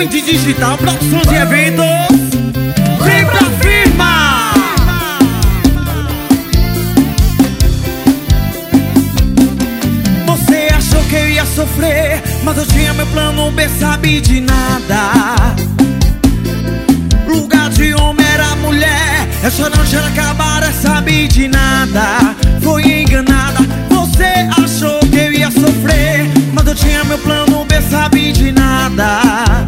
Mídia Digital, produções e eventos. Vem pra firma! Você achou que eu ia sofrer, mas eu tinha meu plano B, sabe de nada. Lugar de homem era mulher, essa noite era acabar, sabe de nada. Foi enganada, você achou que eu ia sofrer, mas eu tinha meu plano B, sabe de nada.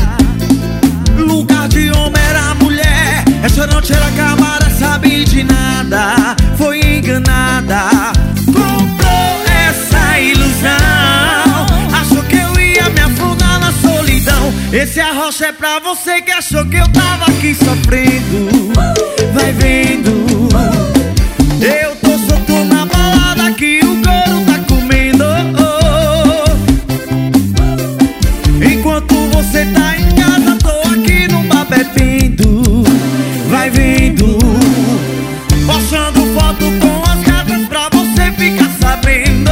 Lugar de homem era mulher, essa noite era acabar, sabe de nada. Foi enganada, comprou essa ilusão, achou que eu ia me afundar na solidão. Esse arrocha é pra você que achou que eu tava aqui sofrendo. Vai vendo, eu tô solto na balada que o couro tá comendo. Enquanto você tá em casa, tô aqui no bar bebendo. Vai vendo, postando foto com as gatas pra você ficar sabendo.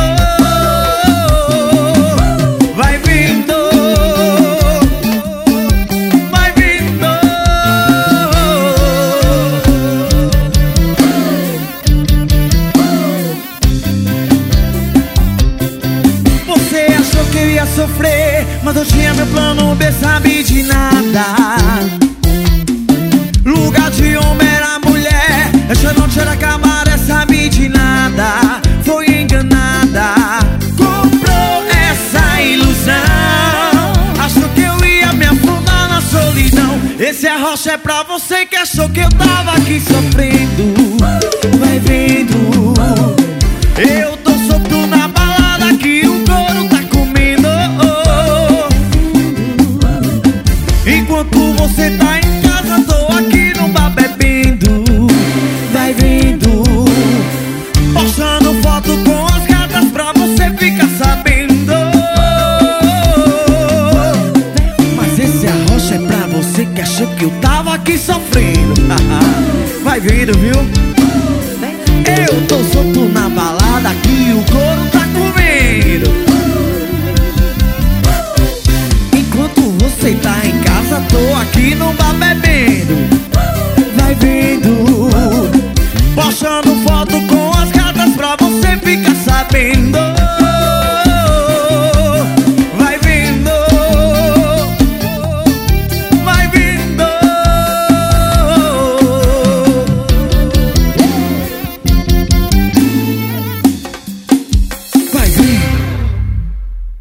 Vai vendo, vai vendo. Você achou que eu ia sofrer, mas eu tinha meu plano B, sabe de nada. Lugar de homem era mulher, essa noite era acabar, sabe de nada. Foi enganada, comprou essa ilusão, achou que eu ia me afundar na solidão. Esse arrocha é pra você que achou que eu tava aqui sofrendo. Vai vendo, eu tô solto na balada que o couro tá comendo. Enquanto você tá em casa, tô aqui no bar bebendo. Vai vendo, postando foto com as gatas pra você ficar sabendo. Mas esse arrocha é pra você que achou que eu tava aqui sofrendo. Vai vendo, viu? Eu tô solto na balada que o couro tá comendo. Enquanto você tá em casa, tô aqui no bar bebendo. Vai vendo, postando foto com as gatas pra você ficar sabendo.